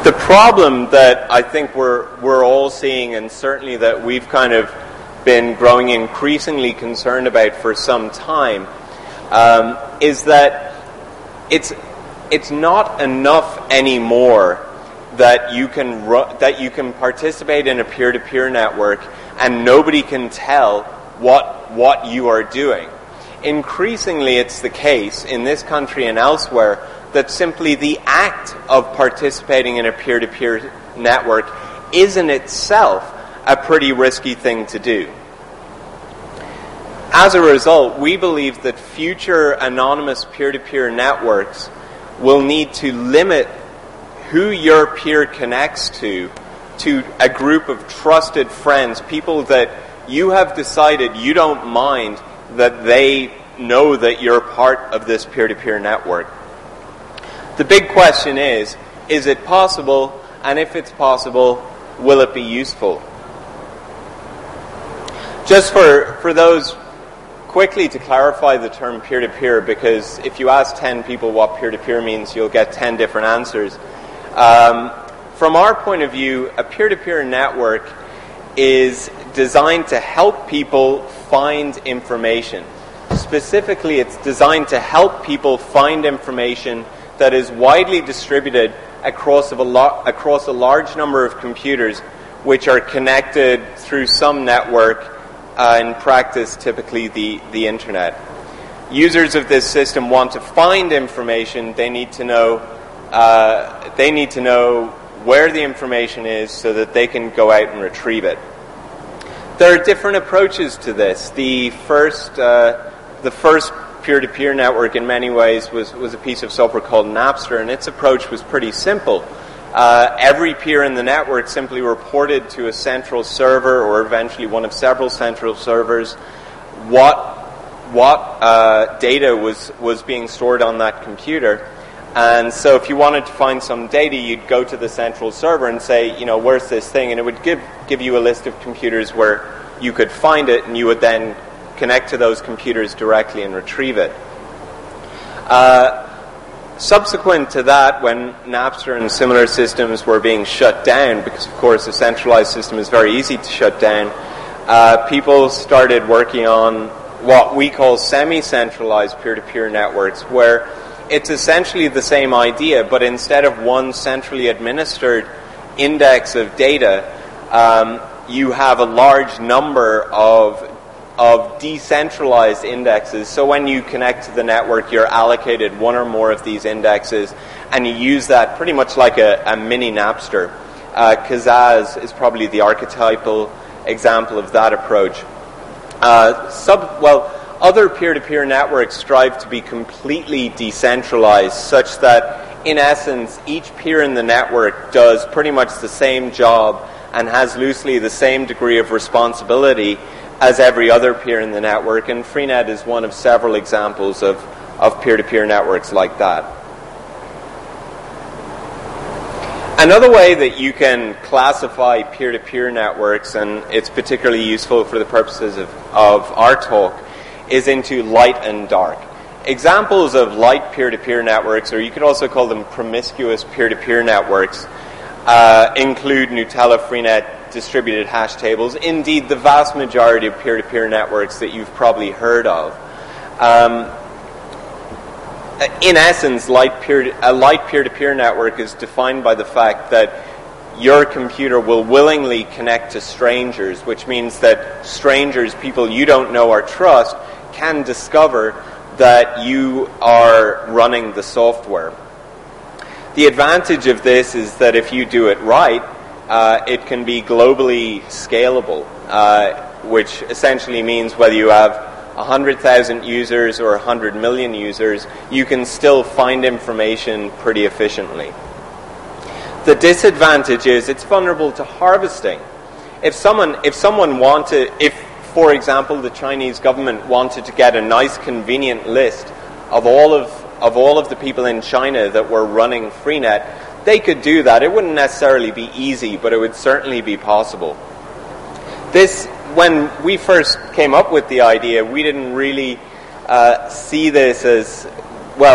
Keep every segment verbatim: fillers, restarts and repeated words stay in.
The problem that I think we're we're all seeing, and certainly that we've kind of been growing increasingly concerned about for some time, um, is that it's it's not enough anymore that you can ru- that you can participate in a peer-to-peer network and nobody can tell what what you are doing. Increasingly, it's the case in this country and elsewhere that simply the act of participating in a peer-to-peer network is in itself a pretty risky thing to do. As a result, we believe that future anonymous peer-to-peer networks will need to limit who your peer connects to to a group of trusted friends, people that you have decided you don't mind that they know that you're part of this peer-to-peer network. The big question is, is it possible? And if it's possible, will it be useful? Just for, for those, quickly to clarify the term peer-to-peer, because if you ask ten people what peer-to-peer means, you'll get ten different answers. Um, from our point of view, a peer-to-peer network is designed to help people find information. Specifically, it's designed to help people find information that is widely distributed across, of a lo- across a large number of computers which are connected through some network, uh, in practice typically the, the internet. Users of this system want to find information. They need to know uh, they need to know where the information is so that they can go out and retrieve it. There are different approaches to this. The first uh, the first peer-to-peer network in many ways was, was a piece of software called Napster, and its approach was pretty simple. Uh, every peer in the network simply reported to a central server, or eventually one of several central servers, what what uh, data was, was being stored on that computer. And so if you wanted to find some data, you'd go to the central server and say, you know, where's this thing? And it would give, give you a list of computers where you could find it, and you would then connect to those computers directly and retrieve it. Uh, subsequent to that, when Napster and similar systems were being shut down, because of course a centralized system is very easy to shut down, uh, people started working on what we call semi-centralized peer-to-peer networks, where it's essentially the same idea, but instead of one centrally administered index of data, um, you have a large number of of decentralized indexes. So when you connect to the network, you're allocated one or more of these indexes, and you use that pretty much like a, a mini Napster. Uh, Kazaa is probably the archetypal example of that approach. Uh, sub, well, other peer-to-peer networks strive to be completely decentralized, such that, in essence, each peer in the network does pretty much the same job and has loosely the same degree of responsibility as every other peer in the network, and Freenet is one of several examples of, of peer-to-peer networks like that. Another way that you can classify peer-to-peer networks, and it's particularly useful for the purposes of, of our talk, is into light and dark. Examples of light peer-to-peer networks, or you could also call them promiscuous peer-to-peer networks, uh, include Gnutella, Freenet, distributed hash tables, indeed the vast majority of peer-to-peer networks that you've probably heard of. Um, in essence, light peer, a light peer-to-peer network is defined by the fact that your computer will willingly connect to strangers, which means that strangers, people you don't know or trust, can discover that you are running the software. The advantage of this is that if you do it right, Uh, it can be globally scalable, uh, which essentially means whether you have one hundred thousand users or one hundred million users, you can still find information pretty efficiently. The disadvantage is it's vulnerable to harvesting. If someone, if someone wanted, if, for example, the Chinese government wanted to get a nice, convenient list of all of, of all of the people in China that were running Freenet, they could do that. It wouldn't necessarily be easy, but it would certainly be possible. This, when we first came up with the idea, we didn't really uh, see this as, well,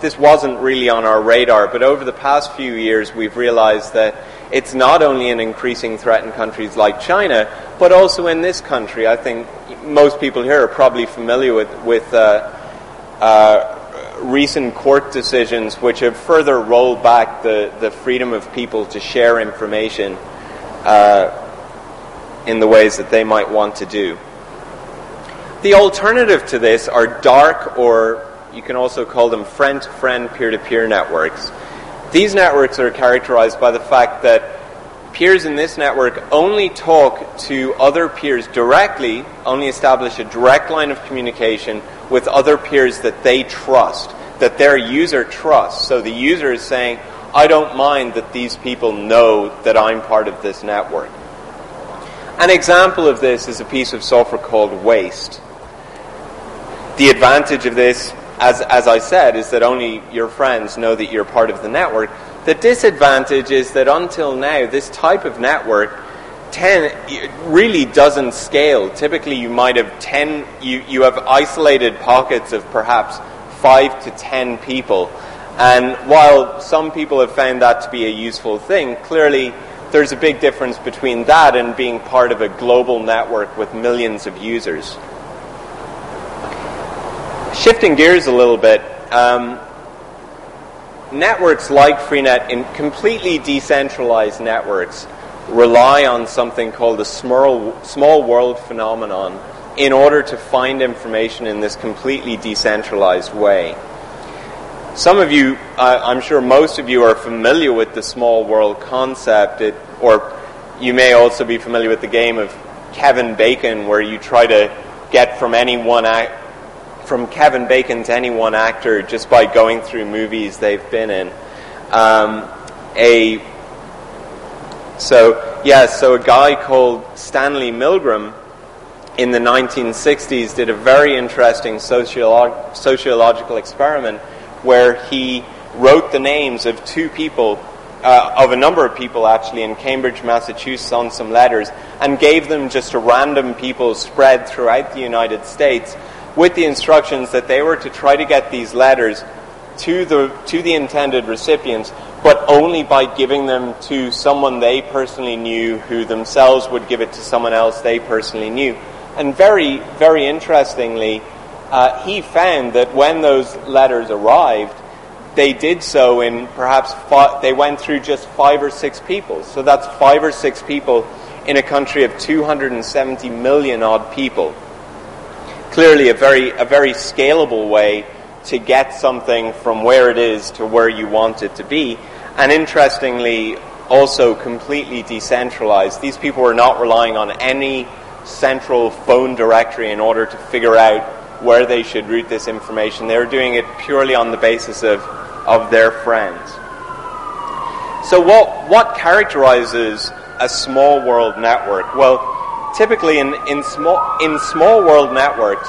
this wasn't really on our radar, but over the past few years we've realized that it's not only an increasing threat in countries like China, but also in this country. I think most people here are probably familiar with, with uh, uh, recent court decisions which have further rolled back the, the freedom of people to share information uh, in the ways that they might want to do. The alternative to this are dark, or you can also call them friend-to-friend peer-to-peer networks. These networks are characterized by the fact that peers in this network only talk to other peers directly, only establish a direct line of communication with other peers that they trust, that their user trusts. So the user is saying, I don't mind that these people know that I'm part of this network. An example of this is a piece of software called Waste. The advantage of this, as, as I said, is that only your friends know that you're part of the network. The disadvantage is that until now, this type of network ten, really doesn't scale. Typically, you might have ten, you, you have isolated pockets of perhaps five to ten people. And while some people have found that to be a useful thing, clearly there's a big difference between that and being part of a global network with millions of users. Shifting gears a little bit, um, networks like Freenet, in completely decentralized networks, rely on something called the small, small world phenomenon in order to find information in this completely decentralized way. Some of you, uh, I'm sure most of you, are familiar with the small world concept, it, or you may also be familiar with the game of Kevin Bacon, where you try to get from any one act from Kevin Bacon to any one actor just by going through movies they've been in. Um, a so yeah, so a guy called Stanley Milgram in the nineteen sixties did a very interesting sociolo- sociological experiment where he wrote the names of two people, uh, of a number of people actually, in Cambridge, Massachusetts on some letters, and gave them just to random people spread throughout the United States, with the instructions that they were to try to get these letters to the to the intended recipients, but only by giving them to someone they personally knew, who themselves would give it to someone else they personally knew. And very, very interestingly, uh, he found that when those letters arrived, they did so in perhaps five, they went through just five or six people. So that's five or six people in a country of two hundred seventy million odd people. Clearly a very a very scalable way to get something from where it is to where you want it to be. And interestingly, also completely decentralized. These people were not relying on any central phone directory in order to figure out where they should route this information. They were doing it purely on the basis of, of their friends. So what what characterizes a small world network? Well, typically, in, in small in small world networks,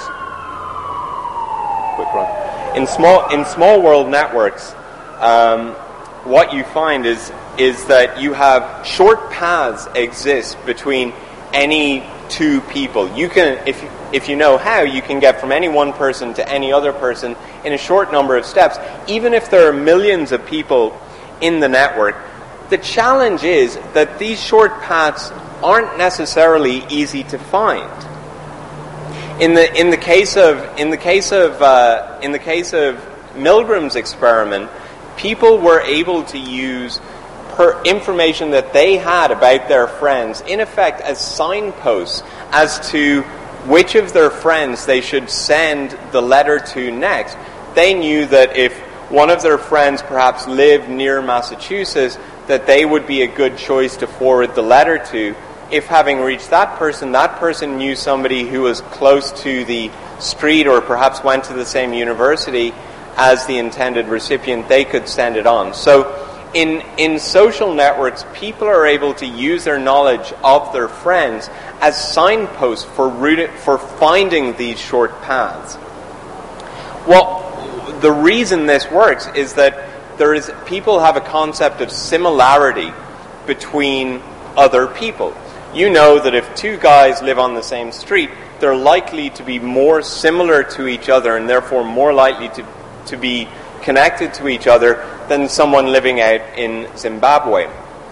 quick run. In small in small world networks, um, what you find is is that you have short paths exist between any two people. You can, if if you know how, you can get from any one person to any other person in a short number of steps, even if there are millions of people in the network. The challenge is that these short paths aren't necessarily easy to find. In the in the case of in the case of uh, in the case of Milgram's experiment, people were able to use per information that they had about their friends, in effect, as signposts as to which of their friends they should send the letter to next. They knew that if one of their friends perhaps lived near Massachusetts, that they would be a good choice to forward the letter to. If having reached that person, that person knew somebody who was close to the street or perhaps went to the same university as the intended recipient, they could send it on. So in in social networks, people are able to use their knowledge of their friends as signposts for route, for finding these short paths. Well, the reason this works is that there is people have a concept of similarity between other people. You know that if two guys live on the same street, they're likely to be more similar to each other and therefore more likely to, to be connected to each other than someone living out in Zimbabwe.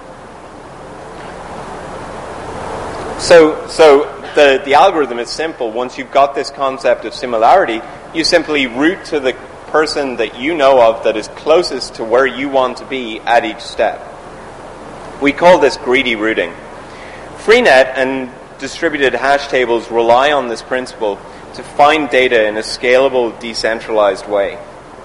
So, so the, the algorithm is simple. Once you've got this concept of similarity, you simply route to the person that you know of that is closest to where you want to be at each step. We call this greedy routing. Freenet and distributed hash tables rely on this principle to find data in a scalable, decentralized way.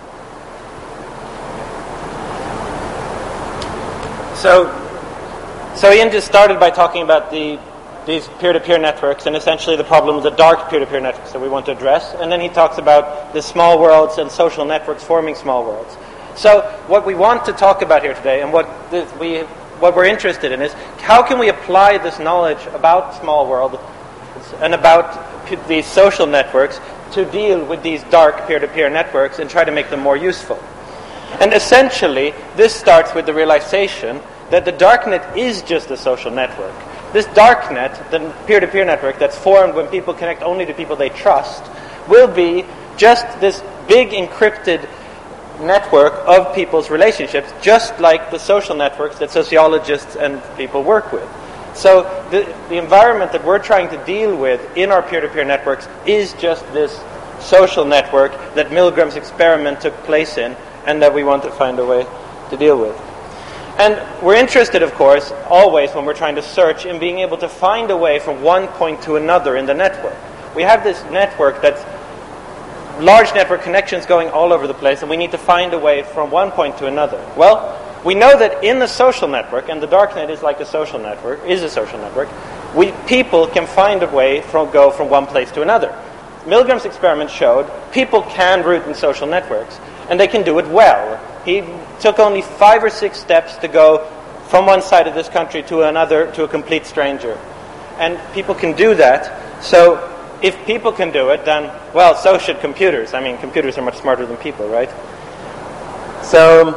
So, so Ian just started by talking about the these peer-to-peer networks and essentially the problem of the dark peer-to-peer networks that we want to address. And then he talks about the small worlds and social networks forming small worlds. So what we want to talk about here today and what this, we what we're interested in is how can we apply this knowledge about small world and about p- these social networks to deal with these dark peer-to-peer networks and try to make them more useful. And essentially, this starts with the realization that the darknet is just a social network. This darknet, the peer-to-peer network that's formed when people connect only to people they trust, will be just this big encrypted network of people's relationships, just like the social networks that sociologists and people work with. So the, the environment that we're trying to deal with in our peer-to-peer networks is just this social network that Milgram's experiment took place in and that we want to find a way to deal with. And we're interested, of course, always when we're trying to search in being able to find a way from one point to another in the network. We have this network that's large network connections going all over the place, and we need to find a way from one point to another. Well, we know that in the social network, and the darknet is like a social network, is a social network, we people can find a way from go from one place to another. Milgram's experiment showed people can route in social networks, and they can do it well. He took only five or six steps to go from one side of this country to another, to a complete stranger. And people can do that. So if people can do it, then, well, so should computers. I mean, computers are much smarter than people, right? So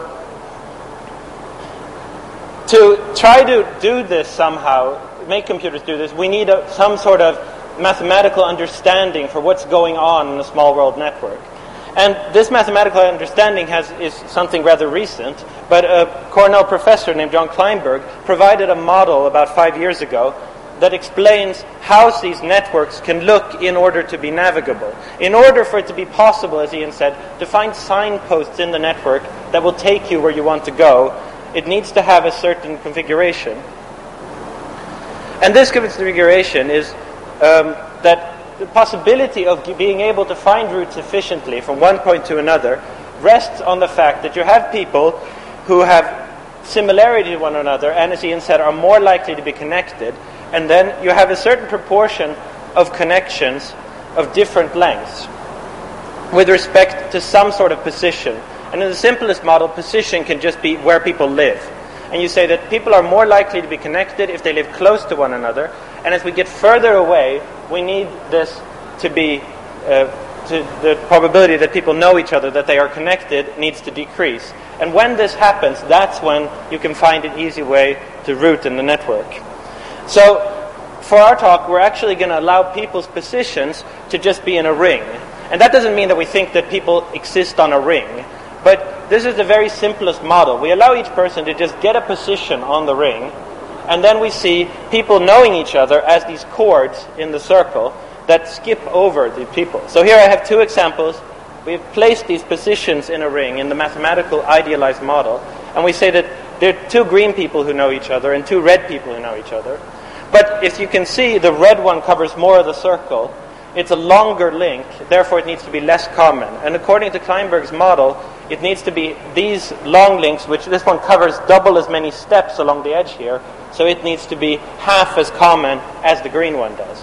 to try to do this somehow, make computers do this, we need a, some sort of mathematical understanding for what's going on in a small world network. And this mathematical understanding has is something rather recent, but a Cornell professor named John Kleinberg provided a model about five years ago that explains how these networks can look in order to be navigable. In order for it to be possible, as Ian said, to find signposts in the network that will take you where you want to go, it needs to have a certain configuration. And this configuration is um, that the possibility of being able to find routes efficiently from one point to another rests on the fact that you have people who have similarity to one another and, as Ian said, are more likely to be connected. And then you have a certain proportion of connections of different lengths with respect to some sort of position. And in the simplest model, position can just be where people live. And you say that people are more likely to be connected if they live close to one another. And as we get further away, we need this to be, uh, to the probability that people know each other, that they are connected, needs to decrease. And when this happens, that's when you can find an easy way to route in the network. So, for our talk, we're actually going to allow people's positions to just be in a ring. And that doesn't mean that we think that people exist on a ring. But this is the very simplest model. We allow each person to just get a position on the ring, and then we see people knowing each other as these chords in the circle that skip over the people. So here I have two examples. We've placed these positions in a ring in the mathematical idealized model, and we say that there are two green people who know each other and two red people who know each other. But if you can see, the red one covers more of the circle. It's a longer link, therefore it needs to be less common. And according to Kleinberg's model, it needs to be these long links, which this one covers double as many steps along the edge here, so it needs to be half as common as the green one does.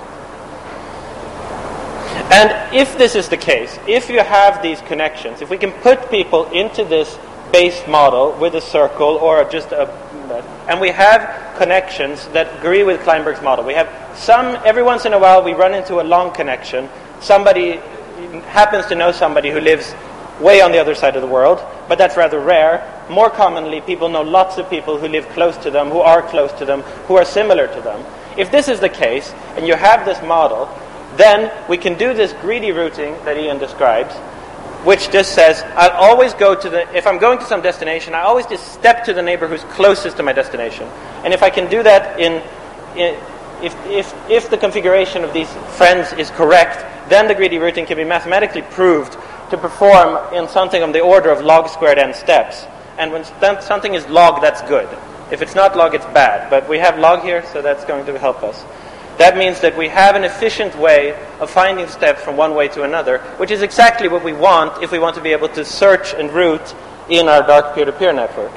And if this is the case, if you have these connections, if we can put people into this base model with a circle or just a, and we have connections that agree with Kleinberg's model. We have some, every once in a while we run into a long connection. Somebody happens to know somebody who lives way on the other side of the world, but that's rather rare. More commonly, people know lots of people who live close to them, who are close to them, who are similar to them. If this is the case, and you have this model, then we can do this greedy routing that Ian describes, which just says, I'll always go to the, if I'm going to some destination, I always just step to the neighbor who's closest to my destination. And if I can do that in, in if, if, if the configuration of these friends is correct, then the greedy routing can be mathematically proved to perform in something on the order of log squared n steps. And when st- something is log, that's good. If it's not log, it's bad. But we have log here, so that's going to help us. That means that we have an efficient way of finding steps from one way to another, which is exactly what we want if we want to be able to search and route in our dark peer-to-peer network.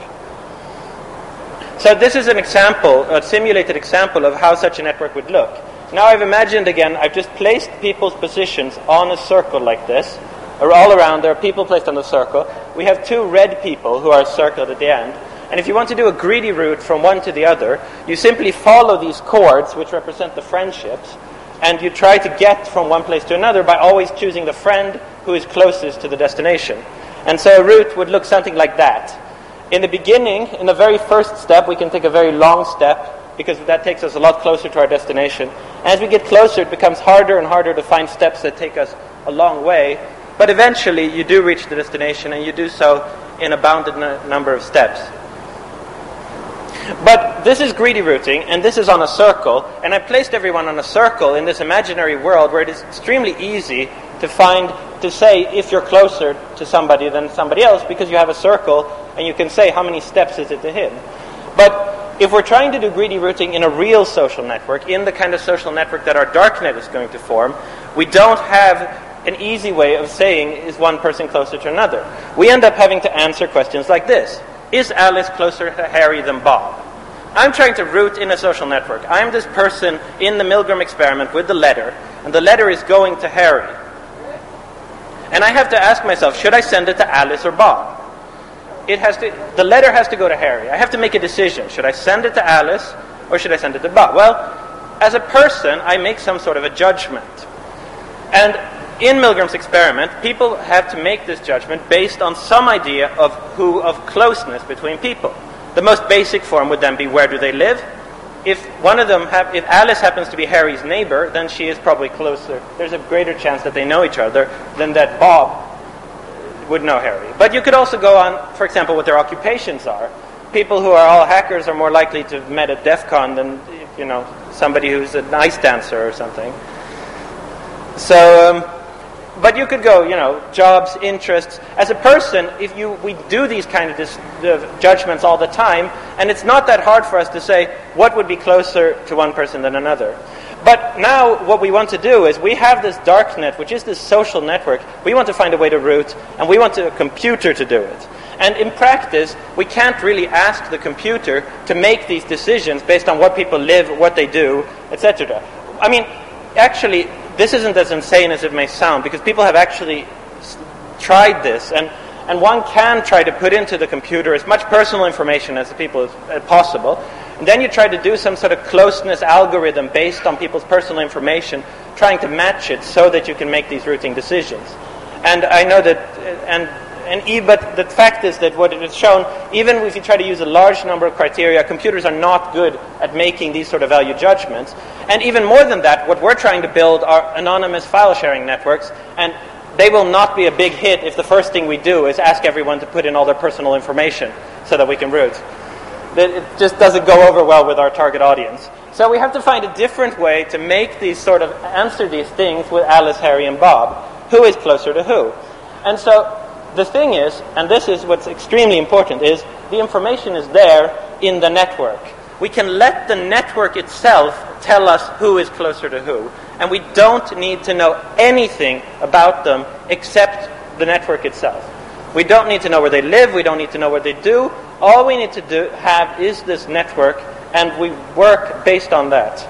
So this is an example, a simulated example of how such a network would look. Now I've imagined again, I've just placed people's positions on a circle like this. All around, there are people placed on the circle. We have two red people who are circled at the end. And if you want to do a greedy route from one to the other, you simply follow these chords, which represent the friendships, and you try to get from one place to another by always choosing the friend who is closest to the destination. And so a route would look something like that. In the beginning, in the very first step, we can take a very long step, because that takes us a lot closer to our destination. As we get closer, it becomes harder and harder to find steps that take us a long way. But eventually, you do reach the destination, and you do so in a bounded n- number of steps. But this is greedy routing, and this is on a circle, and I placed everyone on a circle in this imaginary world where it is extremely easy to find, to say if you're closer to somebody than somebody else, because you have a circle, and you can say how many steps is it to him. But if we're trying to do greedy routing in a real social network, in the kind of social network that our darknet is going to form, we don't have an easy way of saying, is one person closer to another? We end up having to answer questions like this. Is Alice closer to Harry than Bob? I'm trying to route in a social network. I'm this person in the Milgram experiment with the letter, and the letter is going to Harry. And I have to ask myself, should I send it to Alice or Bob? It has to. The letter has to go to Harry. I have to make a decision. Should I send it to Alice or should I send it to Bob? Well, as a person, I make some sort of a judgment. And in Milgram's experiment, people have to make this judgment based on some idea of who, of closeness between people. The most basic form would then be, where do they live? If one of them, have, if Alice happens to be Harry's neighbor, then she is probably closer. There's a greater chance that they know each other than that Bob would know Harry. But you could also go on, for example, what their occupations are. People who are all hackers are more likely to have met at DEF CON than, you know, somebody who's an ice dancer or something. So, um, but you could go, you know, jobs, interests. As a person, if you we do these kind of dis, uh, judgments all the time, and it's not that hard for us to say what would be closer to one person than another. But now what we want to do is we have this darknet, which is this social network. We want to find a way to route, and we want a computer to do it. And in practice, we can't really ask the computer to make these decisions based on what people live, what they do, et cetera. I mean, actually, this isn't as insane as it may sound, because people have actually s- tried this, and, and one can try to put into the computer as much personal information as people as, as possible, and then you try to do some sort of closeness algorithm based on people's personal information, trying to match it so that you can make these routing decisions. And I know that, and and e- but the fact is that what it has shown, even if you try to use a large number of criteria, computers are not good at making these sort of value judgments. And even more than that, what we're trying to build are anonymous file sharing networks, and they will not be a big hit if the first thing we do is ask everyone to put in all their personal information so that we can route. It just doesn't go over well with our target audience. So we have to find a different way to make these sort of answer these things with Alice, Harry, and Bob. Who is closer to who? And so the thing is, and this is what's extremely important, is the information is there in the network. We can let the network itself tell us who is closer to who. And we don't need to know anything about them except the network itself. We don't need to know where they live. We don't need to know what they do. All we need to do have is this network, and we work based on that.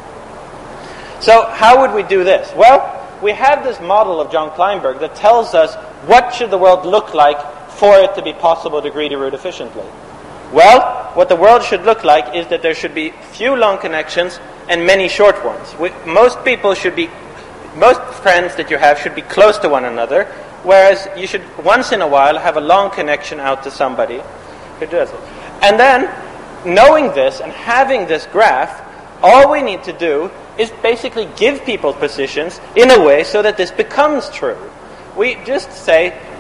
So how would we do this? Well, we have this model of John Kleinberg that tells us what should the world look like for it to be possible to greedy route efficiently. Well, what the world should look like is that there should be few long connections and many short ones. We, most people should be, most friends that you have should be close to one another, whereas you should once in a while have a long connection out to somebody who does it. And then, knowing this and having this graph, all we need to do is basically give people positions in a way so that this becomes true. We just say,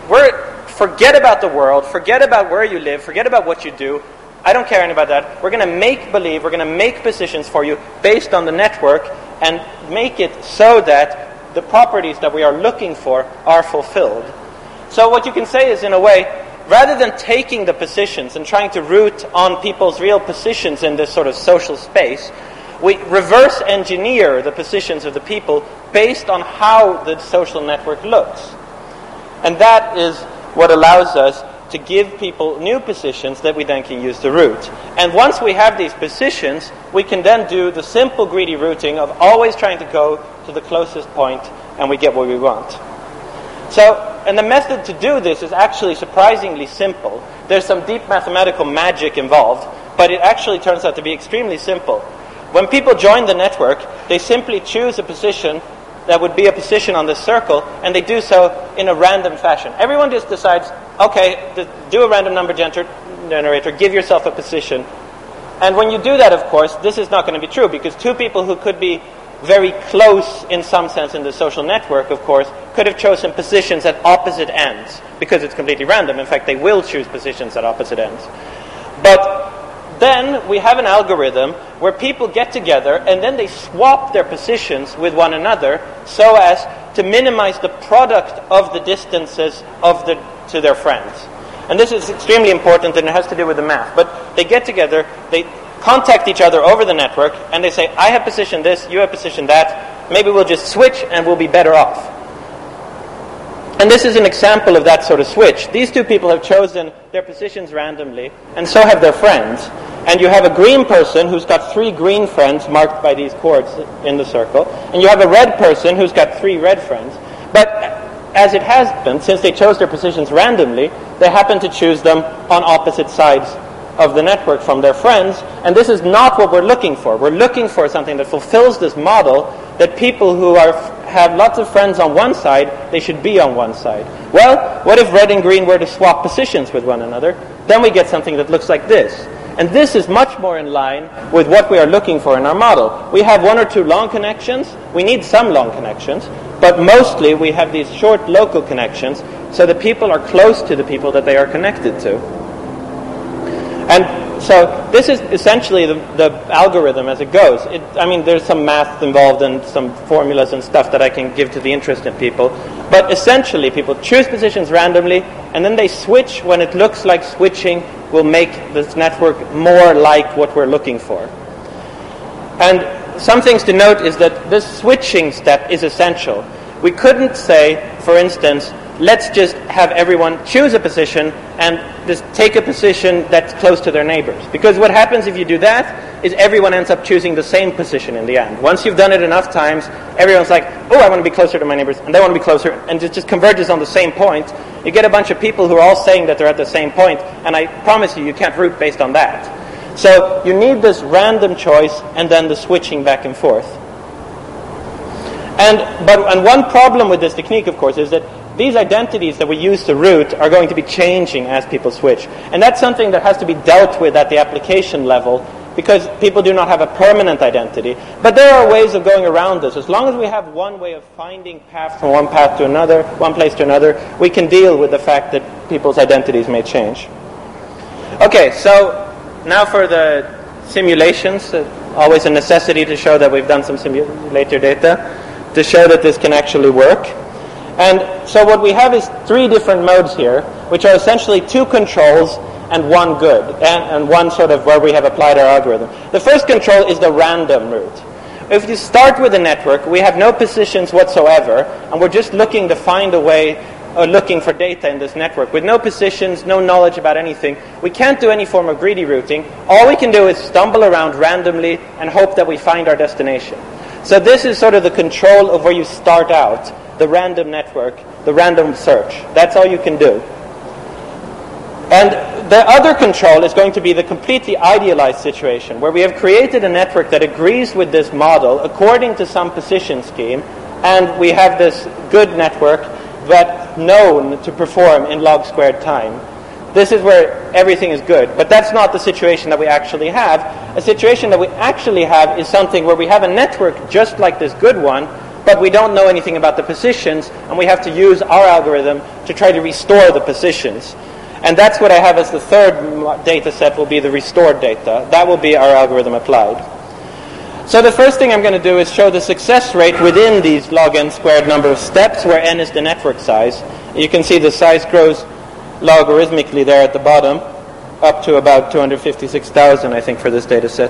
we're forget about the world, forget about where you live, forget about what you do. I don't care anything about that. We're going to make believe, we're going to make positions for you based on the network and make it so that the properties that we are looking for are fulfilled. So what you can say is, in a way, rather than taking the positions and trying to root on people's real positions in this sort of social space, we reverse engineer the positions of the people based on how the social network looks. And that is what allows us to give people new positions that we then can use to root. And once we have these positions, we can then do the simple greedy routing of always trying to go to the closest point, and we get what we want. So, and the method to do this is actually surprisingly simple. There's some deep mathematical magic involved, but it actually turns out to be extremely simple. When people join the network, they simply choose a position that would be a position on this circle, and they do so in a random fashion. Everyone just decides, okay, do a random number generator, give yourself a position. And when you do that, of course, this is not going to be true, because two people who could be very close in some sense in the social network, of course, could have chosen positions at opposite ends, because it's completely random. In fact, they will choose positions at opposite ends. But then we have an algorithm where people get together and then they swap their positions with one another so as to minimize the product of the distances of the to their friends. And this is extremely important, and it has to do with the math. But they get together, they contact each other over the network, and they say, I have positioned this, you have positioned that, maybe we'll just switch and we'll be better off. And this is an example of that sort of switch. These two people have chosen their positions randomly, and so have their friends. And you have a green person who's got three green friends marked by these chords in the circle, and you have a red person who's got three red friends. But as it has been, since they chose their positions randomly, they happen to choose them on opposite sides of the network from their friends, and this is not what we're looking for. We're looking for something that fulfills this model that people who are have lots of friends on one side, they should be on one side. Well, what if red and green were to swap positions with one another? Then we get something that looks like this. And this is much more in line with what we are looking for in our model. We have one or two long connections. We need some long connections, but mostly we have these short local connections so that people are close to the people that they are connected to. And so this is essentially the, the algorithm as it goes. It, I mean, there's some math involved and some formulas and stuff that I can give to the interested people. But essentially, people choose positions randomly, and then they switch when it looks like switching will make this network more like what we're looking for. And some things to note is that this switching step is essential. We couldn't say, for instance, let's just have everyone choose a position and just take a position that's close to their neighbors. Because what happens if you do that is everyone ends up choosing the same position in the end. Once you've done it enough times, everyone's like, oh, I want to be closer to my neighbors, and they want to be closer, and it just converges on the same point. You get a bunch of people who are all saying that they're at the same point, and I promise you, you can't root based on that. So you need this random choice and then the switching back and forth. And but and one problem with this technique, of course, is that these identities that we use to root are going to be changing as people switch. And that's something that has to be dealt with at the application level, because people do not have a permanent identity. But there are ways of going around this. As long as we have one way of finding paths from one path to another, one place to another, we can deal with the fact that people's identities may change. Okay, so now for the simulations. Uh, always a necessity to show that we've done some simulator data to show that this can actually work. And so what we have is three different modes here, which are essentially two controls and one good, and, and one sort of where we have applied our algorithm. The first control is the random route. If you start with a network, we have no positions whatsoever, and we're just looking to find a way, or looking for data in this network. With no positions, no knowledge about anything, we can't do any form of greedy routing. All we can do is stumble around randomly and hope that we find our destination. So this is sort of the control of where you start out. The random network, the random search. That's all you can do. And the other control is going to be the completely idealized situation, where we have created a network that agrees with this model according to some position scheme, and we have this good network that's known to perform in log squared time. This is where everything is good. But that's not the situation that we actually have. A situation that we actually have is something where we have a network just like this good one, but we don't know anything about the positions, and we have to use our algorithm to try to restore the positions. And that's what I have as the third data set will be the restored data. That will be our algorithm applied. So the first thing I'm going to do is show the success rate within these log n squared number of steps, where n is the network size. You can see the size grows logarithmically there at the bottom, up to about two hundred fifty-six thousand, I think, for this data set.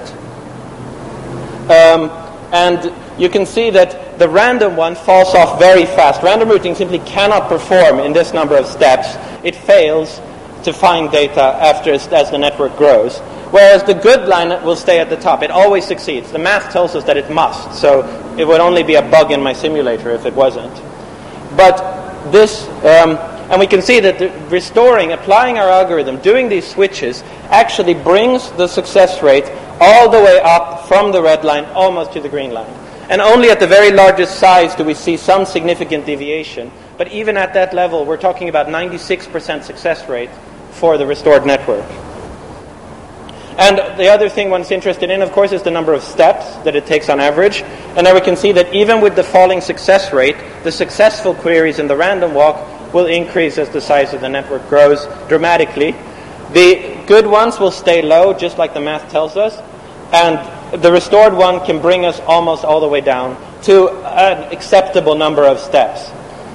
Um, and you can see that the random one falls off very fast. Random routing simply cannot perform in this number of steps. It fails to find data after as the network grows. Whereas the good line will stay at the top. It always succeeds. The math tells us that it must, so it would only be a bug in my simulator if it wasn't. But this, um, and we can see that the restoring, applying our algorithm, doing these switches, actually brings the success rate all the way up from the red line almost to the green line. And only at the very largest size do we see some significant deviation. But even at that level, we're talking about ninety-six percent success rate for the restored network. And the other thing one's interested in, of course, is the number of steps that it takes on average. And there we can see that even with the falling success rate, the successful queries in the random walk will increase as the size of the network grows dramatically. The good ones will stay low, just like the math tells us. And the restored one can bring us almost all the way down to an acceptable number of steps.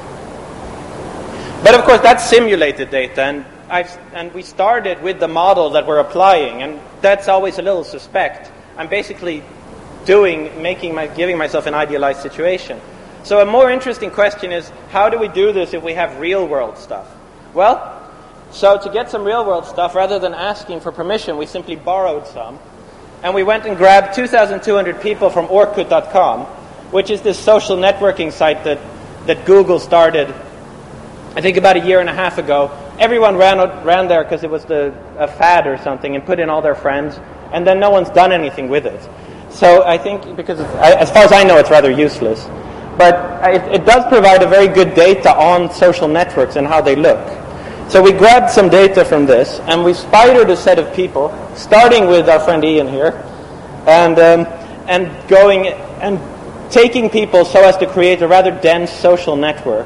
But of course, that's simulated data, and I've, and we started with the model that we're applying, and that's always a little suspect. I'm basically doing, making my, giving myself an idealized situation. So a more interesting question is, how do we do this if we have real-world stuff? Well, so to get some real-world stuff, rather than asking for permission, we simply borrowed some, and we went and grabbed two thousand two hundred people from Orkut dot com, which is this social networking site that, that Google started, I think, about a year and a half ago. Everyone ran ran there because it was the, a fad or something, and put in all their friends, and then no one's done anything with it. So I think, because it's, as far as I know, it's rather useless. But it, it does provide a very good data on social networks and how they look. So we grabbed some data from this, and we spidered a set of people, starting with our friend Ian here, and um, and going and taking people so as to create a rather dense social network.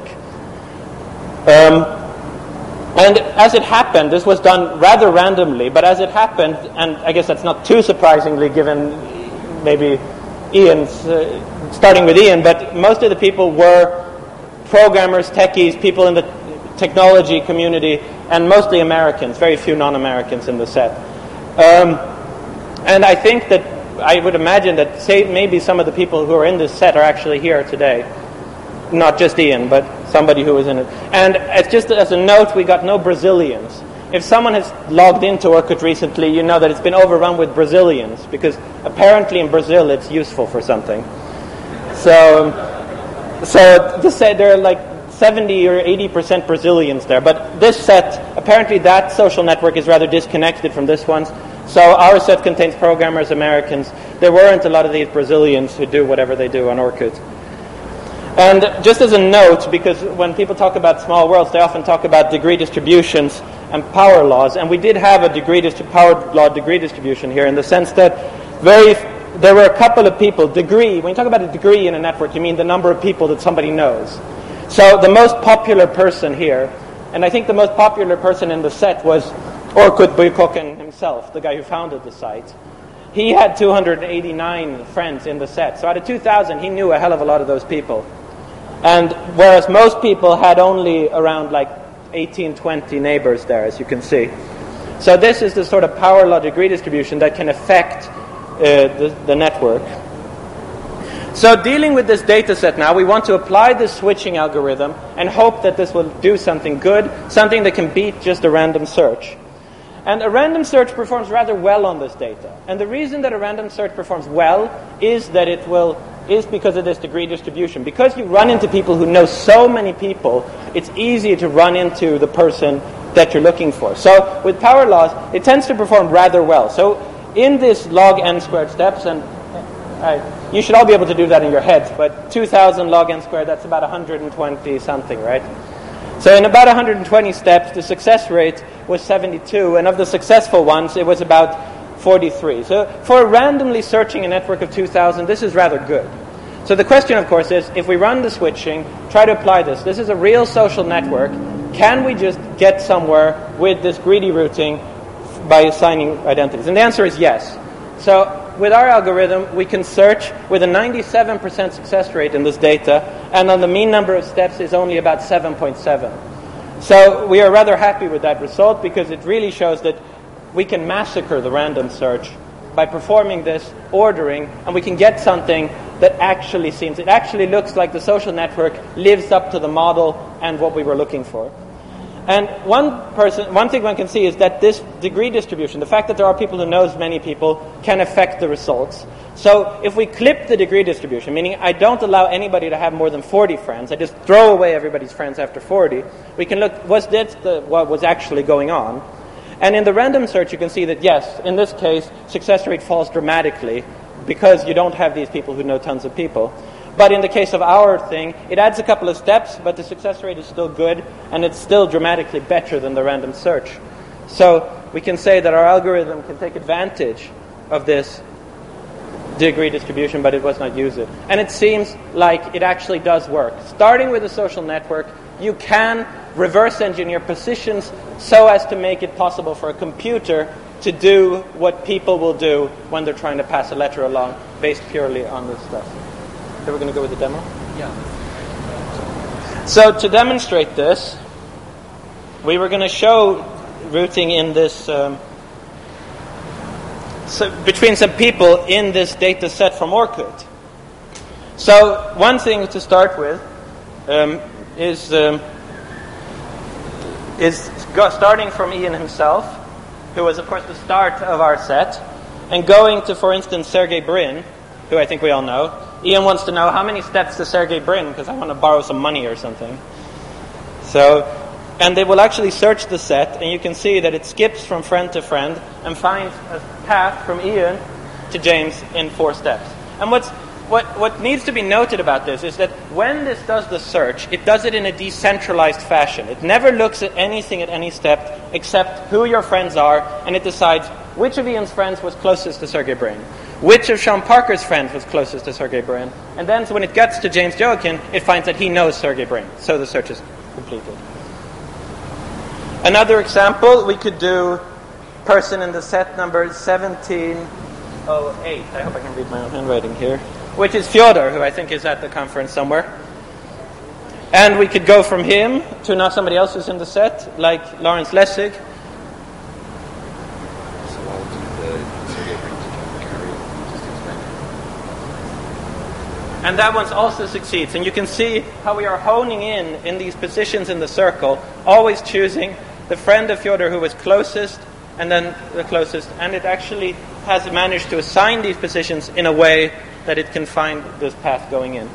Um, and as it happened, this was done rather randomly, but as it happened, and I guess that's not too surprisingly given maybe Ian's, uh, starting with Ian, but most of the people were programmers, techies, people in the technology community, and mostly Americans, very few non-Americans in the set. Um, and I think that, I would imagine that say maybe some of the people who are in this set are actually here today. Not just Ian, but somebody who was in it. And it's just as a note, we got no Brazilians. If someone has logged into Orkut recently, you know that it's been overrun with Brazilians, because apparently in Brazil it's useful for something. So, so to say there are like seventy or eighty percent Brazilians there. But this set, apparently that social network is rather disconnected from this one. So our set contains programmers, Americans. There weren't a lot of these Brazilians who do whatever they do on Orkut. And just as a note, because when people talk about small worlds, they often talk about degree distributions and power laws. And we did have a degree distri- power law degree distribution here, in the sense that very f- there were a couple of people, degree, when you talk about a degree in a network, you mean the number of people that somebody knows. So the most popular person here, and I think the most popular person in the set was Orkut Buykokon himself, the guy who founded the site. He had two hundred eighty-nine friends in the set. So out of two thousand, he knew a hell of a lot of those people. And whereas most people had only around like eighteen, twenty neighbors there, as you can see. So this is the sort of power law degree distribution that can affect uh, the, the network. So dealing with this data set now, we want to apply this switching algorithm and hope that this will do something good, something that can beat just a random search. And a random search performs rather well on this data. And the reason that a random search performs well is that it will is because of this degree distribution. Because you run into people who know so many people, it's easier to run into the person that you're looking for. So with power laws, it tends to perform rather well. So in this log n squared steps, and uh, you should all be able to do that in your heads, but two thousand log n squared, that's about one hundred twenty something, right? So in about one hundred twenty steps, the success rate was seventy-two, and of the successful ones, it was about forty-three. So for randomly searching a network of two thousand, this is rather good. So the question, of course, is, if we run the switching, try to apply this. This is a real social network. Can we just get somewhere with this greedy routing by assigning identities? And the answer is yes. So with our algorithm, we can search with a ninety-seven percent success rate in this data, and on the mean number of steps is only about seven point seven. So we are rather happy with that result, because it really shows that we can massacre the random search by performing this ordering, and we can get something that actually seems, it actually looks like the social network lives up to the model and what we were looking for. And one person, one thing one can see is that this degree distribution, the fact that there are people who knows many people, can affect the results. So if we clip the degree distribution, meaning I don't allow anybody to have more than forty friends, I just throw away everybody's friends after forty, we can look, was this the, what was actually going on? And in the random search, you can see that, yes, in this case, success rate falls dramatically because you don't have these people who know tons of people. But in the case of our thing, it adds a couple of steps, but the success rate is still good, and it's still dramatically better than the random search. So we can say that our algorithm can take advantage of this degree distribution, but it was not use it. And it seems like it actually does work. Starting with a social network, you can reverse engineer positions so as to make it possible for a computer to do what people will do when they're trying to pass a letter along based purely on this stuff. So we're going to go with the demo? Yeah. So to demonstrate this, we were going to show routing in this, um, so between some people in this data set from Orkut. So one thing to start with um, is um, is go, starting from Ian himself, who was, of course, the start of our set, and going to, for instance, Sergey Brin, who I think we all know. Ian wants to know, how many steps to Sergey Brin, because I want to borrow some money or something. So, and they will actually search the set, and you can see that it skips from friend to friend and finds a path from Ian to James in four steps. And what's What, what needs to be noted about this is that when this does the search, it does it in a decentralized fashion. It never looks at anything at any step except who your friends are, and it decides which of Ian's friends was closest to Sergey Brin, which of Sean Parker's friends was closest to Sergey Brin, and then so when it gets to James Joakim, it finds that he knows Sergey Brin, so the search is completed. Another example, we could do person in the set number seventeen oh eight. I hope I can read my own handwriting here. Which is Fyodor, who I think is at the conference somewhere. And we could go from him to now somebody else who's in the set, like Lawrence Lessig. So I'll do the Sergey Brin to John Kerry, just explain. And that one also succeeds. And you can see how we are honing in in these positions in the circle, always choosing the friend of Fyodor who was closest, and then the closest. And it actually has managed to assign these positions in a way that it can find this path going in.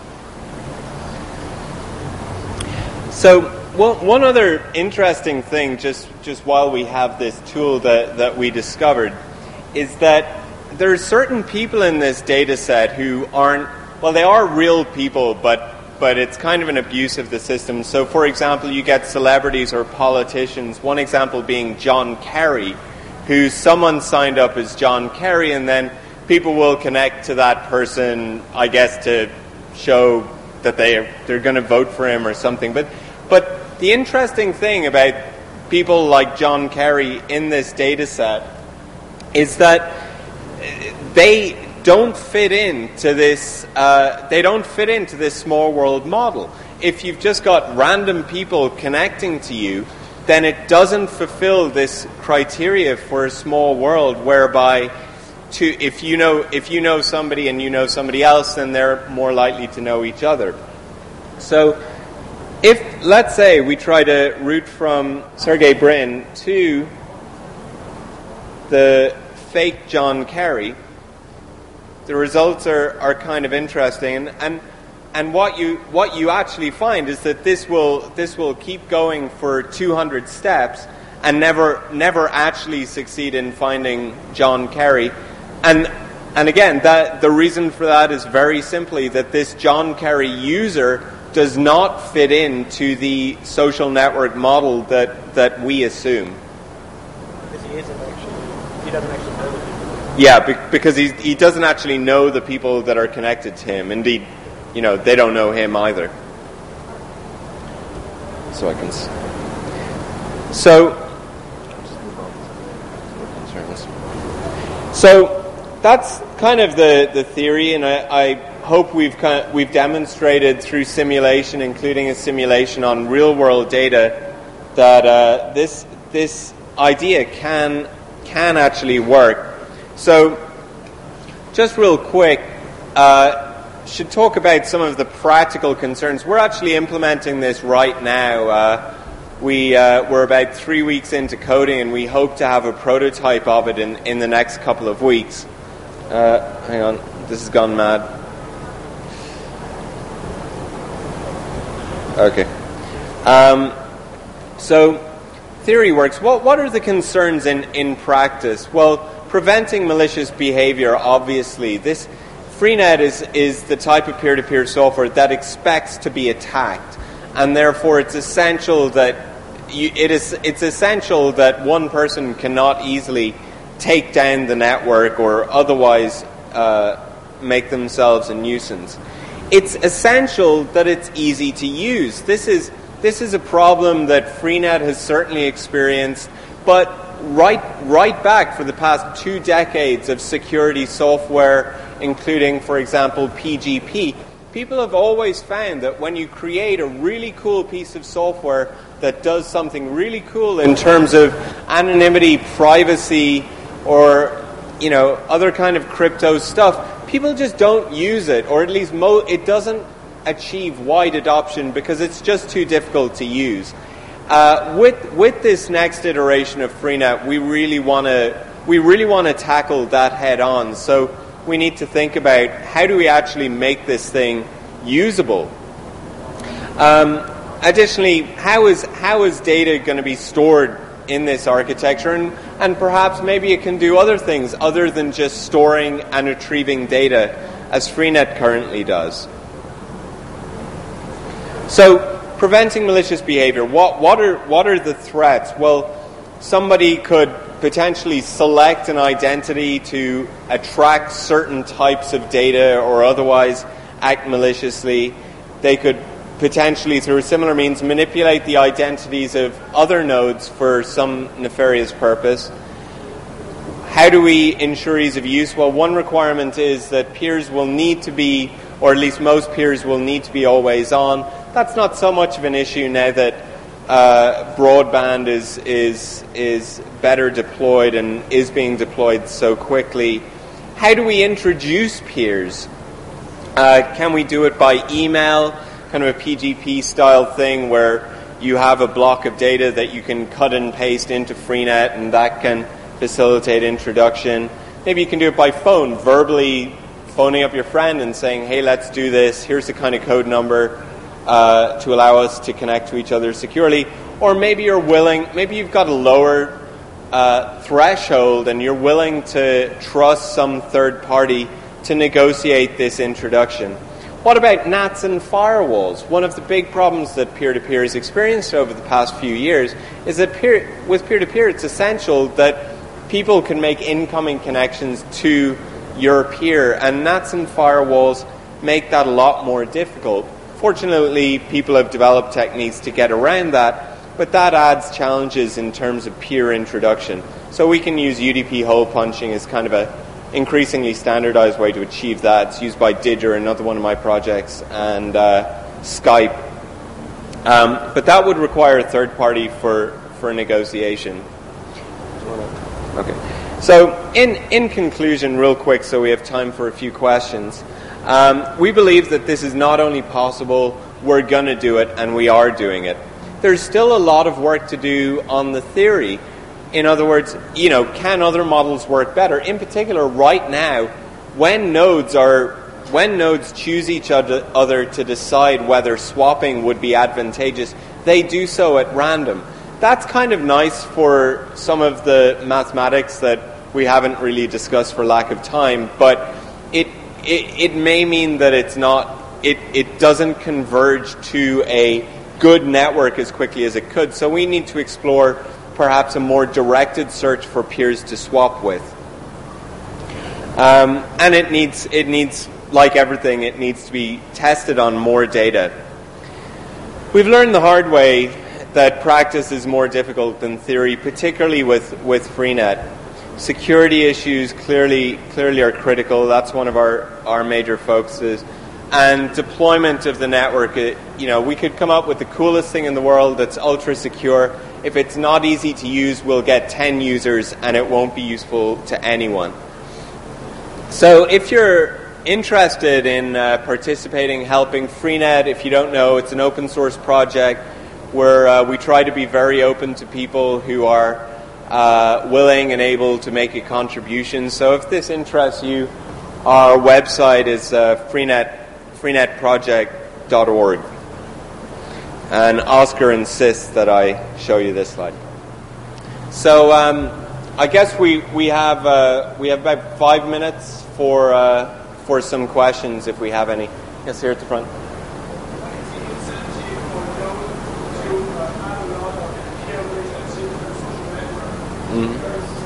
So well, one other interesting thing, just, just while we have this tool that, that we discovered, is that there are certain people in this data set who aren't, well, they are real people, but but it's kind of an abuse of the system. So, for example, you get celebrities or politicians, one example being John Kerry, who someone signed up as John Kerry, and then people will connect to that person, I guess, to show that they are, they're going to vote for him or something. But but the interesting thing about people like John Kerry in this data set is that they don't fit into this. Uh, they don't fit into this small world model. If you've just got random people connecting to you, then it doesn't fulfill this criteria for a small world whereby to if you know if you know somebody and you know somebody else, then they're more likely to know each other. So if, let's say, we try to route from Sergey Brin to the fake John Kerry, the results are, are kind of interesting, and, and and what you what you actually find is that this will this will keep going for two hundred steps and never never actually succeed in finding John Kerry. And and again, that the reason for that is very simply that this John Kerry user does not fit into the social network model that, that we assume. Because he isn't actually, he doesn't actually know the people. Yeah, be- because he he doesn't actually know the people that are connected to him. Indeed, you know, they don't know him either. So I can. S- so. So that's kind of the, the theory, and I, I hope we've kind of, we've demonstrated through simulation, including a simulation on real world data, that uh, this this idea can can actually work. So, just real quick, uh, should talk about some of the practical concerns. We're actually implementing this right now. Uh, we, uh, we're about three weeks into coding, and we hope to have a prototype of it in, in the next couple of weeks. Uh, hang on, this has gone mad. Okay. Um, so, theory works. What, what are the concerns in, in practice? Well, preventing malicious behavior, obviously. This Freenet is, is the type of peer-to-peer software that expects to be attacked, and therefore it's essential that you, it is it's essential that one person cannot easily take down the network or otherwise uh, make themselves a nuisance. It's essential that it's easy to use. This is this is a problem that Freenet has certainly experienced, but right right back for the past two decades of security software, including, for example, P G P, people have always found that when you create a really cool piece of software that does something really cool in terms of anonymity, privacy, or, you know, other kind of crypto stuff, people just don't use it, or at least mo- it doesn't achieve wide adoption because it's just too difficult to use. Uh, with with this next iteration of Freenet, we really want to we really want to tackle that head on. So we need to think about how do we actually make this thing usable. Um, additionally, how is how is data going to be stored in this architecture, and and perhaps maybe it can do other things other than just storing and retrieving data, as Freenet currently does. So, preventing malicious behavior. What what are what are the threats? Well, somebody could potentially select an identity to attract certain types of data or otherwise act maliciously. They could potentially, through similar means, manipulate the identities of other nodes for some nefarious purpose. How do we ensure ease of use? Well, one requirement is that peers will need to be, or at least most peers will need to be always on. That's not so much of an issue now that uh, broadband is is is better deployed and is being deployed so quickly. How do we introduce peers? Uh, can we do it by email, kind of a P G P style thing where you have a block of data that you can cut and paste into Freenet, and that can facilitate introduction? Maybe you can do it by phone, verbally phoning up your friend and saying, hey, let's do this, here's the kind of code number uh, to allow us to connect to each other securely. Or maybe you're willing, maybe you've got a lower uh, threshold and you're willing to trust some third party to negotiate this introduction. What about N A Ts and firewalls? One of the big problems that peer-to-peer has experienced over the past few years is that peer, with peer-to-peer it's essential that people can make incoming connections to your peer, and N A Ts and firewalls make that a lot more difficult. Fortunately, people have developed techniques to get around that, but that adds challenges in terms of peer introduction. So we can use U D P hole punching as kind of a increasingly standardized way to achieve that. It's used by Didger, another one of my projects, and uh, Skype. Um, but that would require a third party for, for negotiation. Okay. So in, in conclusion, real quick, so we have time for a few questions. Um, we believe that this is not only possible, we're going to do it, and we are doing it. There's still a lot of work to do on the theory. In other words, you know, can other models work better? In particular, right now, when nodes are when nodes choose each other, other to decide whether swapping would be advantageous, they do so at random. That's kind of nice for some of the mathematics that we haven't really discussed for lack of time, but it it, it may mean that it's not it, it doesn't converge to a good network as quickly as it could. So we need to explore perhaps a more directed search for peers to swap with. Um, and it needs, it needs, like everything, it needs to be tested on more data. We've learned the hard way that practice is more difficult than theory, particularly with, with Freenet. Security issues clearly clearly are critical. That's one of our, our major focuses. And deployment of the network, it, you know, we could come up with the coolest thing in the world that's ultra secure. If it's not easy to use, we'll get ten users and it won't be useful to anyone. So if you're interested in uh, participating, helping Freenet, if you don't know, it's an open source project where uh, we try to be very open to people who are uh, willing and able to make a contribution. So if this interests you, our website is uh, freenet freenet project dot org. And Oscar insists that I show you this slide. So um, I guess we we have uh, we have about five minutes for uh, for some questions if we have any. Yes, here at the front. Mm-hmm.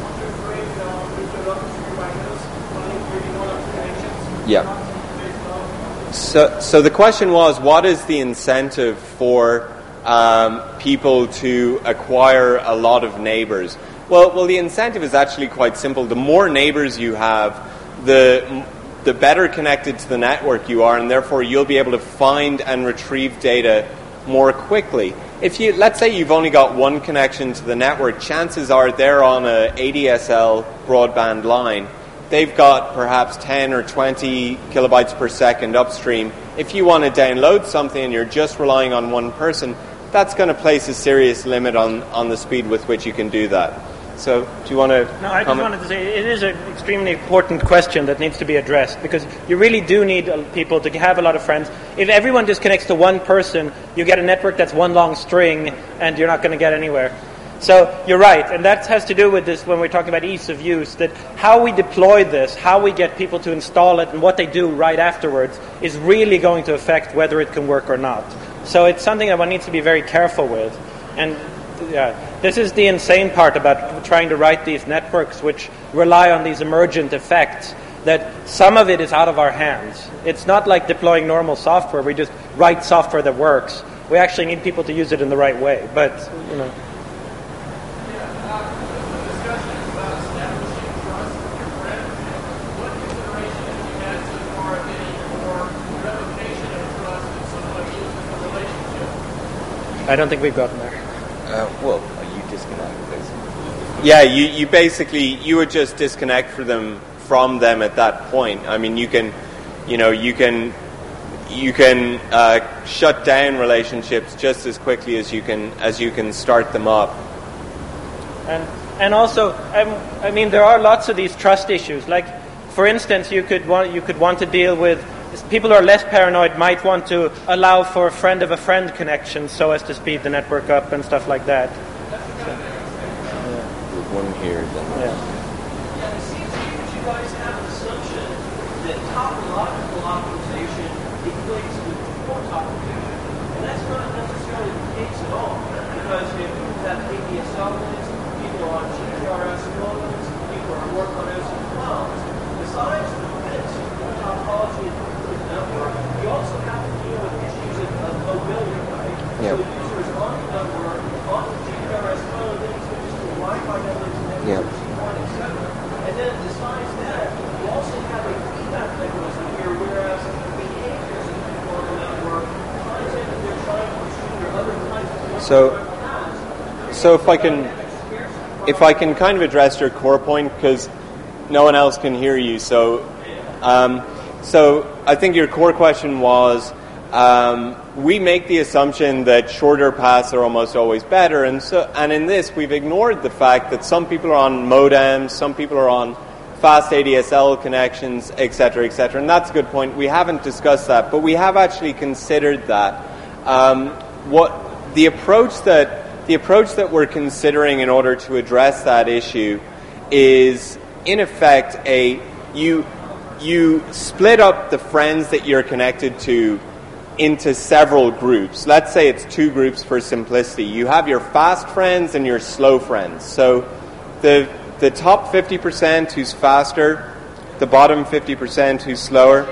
Yeah. So, so the question was, what is the incentive for um, people to acquire a lot of neighbors? Well, well, the incentive is actually quite simple. The more neighbors you have, the the better connected to the network you are, and therefore you'll be able to find and retrieve data more quickly. If you, let's say you've only got one connection to the network, chances are they're on a A D S L broadband line. They've got perhaps ten or twenty kilobytes per second upstream. If you want to download something and you're just relying on one person, that's going to place a serious limit on, on the speed with which you can do that. So, do you want to No, I comment? just wanted to say it is an extremely important question that needs to be addressed, because you really do need people to have a lot of friends. If everyone just connects to one person, you get a network that's one long string, and you're not going to get anywhere. So you're right, and that has to do with this when we're talking about ease of use, that how we deploy this, how we get people to install it, and what they do right afterwards is really going to affect whether it can work or not. So it's something that one needs to be very careful with. And yeah, this is the insane part about trying to write these networks which rely on these emergent effects, that some of it is out of our hands. It's not like deploying normal software. We just write software that works. We actually need people to use it in the right way. But, you know... I don't think we've gotten there. Uh, well, you disconnect, basically. Yeah, you, you basically, you would just disconnect for them from them at that point. I mean, you can, you know, you can, you can uh, shut down relationships just as quickly as you can, as you can start them up. And and also, um, I mean, there are lots of these trust issues. Like, for instance, you could want you could want to deal with people who are less paranoid might want to allow for a friend of a friend connection so as to speed the network up and stuff like that. So, yeah. One here, then. Yeah. Yeah, it seems to me that you guys have an assumption that topological optimization equates with port optimization. And that's not necessarily the case at all. Because if you have A D S L links, people are on G P R S modems, people are working on O S M clouds. Besides the bits of topology and network, you also have to deal with issues of mobility, right? Yep. So users on the network, on the G P R S phone, then switches to Wi-Fi networks, and Yep. et cetera. And then besides that, you also have a feedback mechanism here, whereas behaviors of people on the network, content that they're trying to consume or other kinds of So, so if I can, if I can kind of address your core point, because no one else can hear you. So, um, so I think your core question was, um, we make the assumption that shorter paths are almost always better, and so, and in this we've ignored the fact that some people are on modems, some people are on fast A D S L connections, et cetera, et cetera, and that's a good point. We haven't discussed that, but we have actually considered that. Um, what the approach that the approach that we're considering in order to address that issue is, in effect, a you you split up the friends that you're connected to into several groups. Let's say it's two groups for simplicity. You have your fast friends and your slow friends. So the the top fifty percent who's faster the bottom fifty percent who's slower.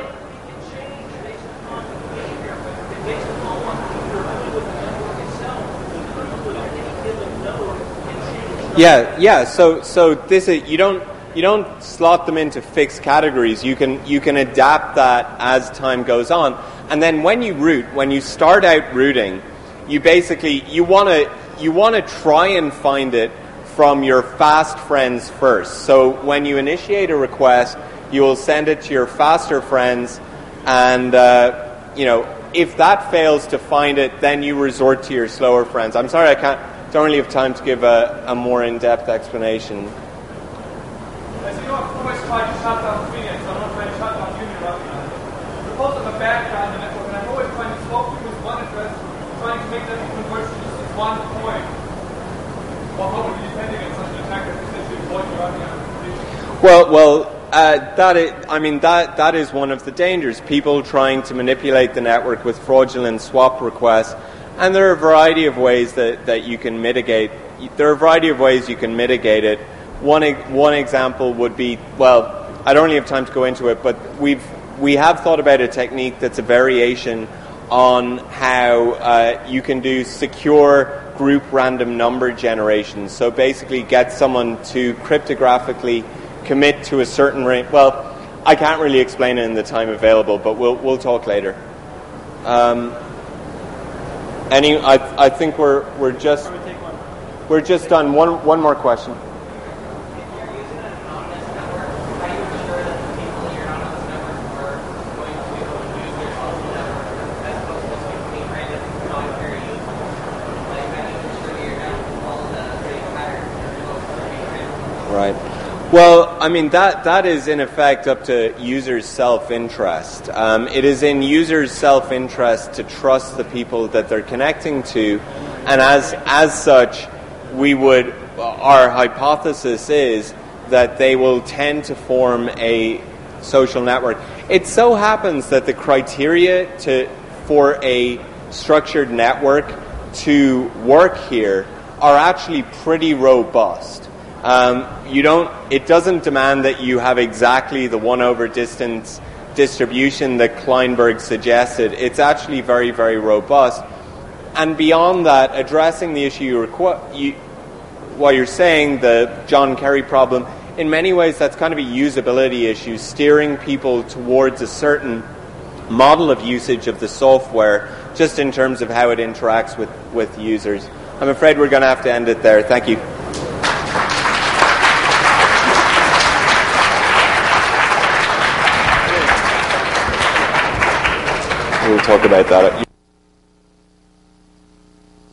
Yeah, yeah. So, so this is, you don't you don't slot them into fixed categories. You can you can adapt that as time goes on. And then when you root, when you start out rooting, you basically you want to you want to try and find it from your fast friends first. So when you initiate a request, you will send it to your faster friends, and uh, you know if that fails to find it, then you resort to your slower friends. I'm sorry, I can't. Don't really have time to give a, a more in-depth explanation. As you know, I've always tried to shut down Phoenix. I'm not trying to shut down Union right now. Suppose I'm a bad guy on the network, and I'm always trying to swap you with one address, trying to make them converge to just one point. Well, how would you defend against such an attack that essentially avoid your running out of Well, well, uh, that is, I mean, that that is one of the dangers. People trying to manipulate the network with fraudulent swap requests. And there are a variety of ways that, that you can mitigate. There are a variety of ways you can mitigate it. One one example would be, well, I don't really have time to go into it, but we've we have thought about a technique that's a variation on how uh, you can do secure group random number generation. So basically, get someone to cryptographically commit to a certain range. Well, I can't really explain it in the time available, but we'll we'll talk later. Um, Any, I, I think we're we're just we're just done. One one more question. Right. Well, I mean, that, that is in effect up to users' self-interest. Um, it is in users' self-interest to trust the people that they're connecting to, and as as such, we would, our hypothesis is that they will tend to form a social network. It so happens that the criteria to for a structured network to work here are actually pretty robust. Um, you don't. It doesn't demand that you have exactly the one over distance distribution that Kleinberg suggested. It's actually very, very robust. And beyond that, addressing the issue you, requ- you what you're saying, the John Kerry problem, in many ways that's kind of a usability issue, steering people towards a certain model of usage of the software, just in terms of how it interacts with, with users. I'm afraid we're going to have to end it there. Thank you. We'll talk about that.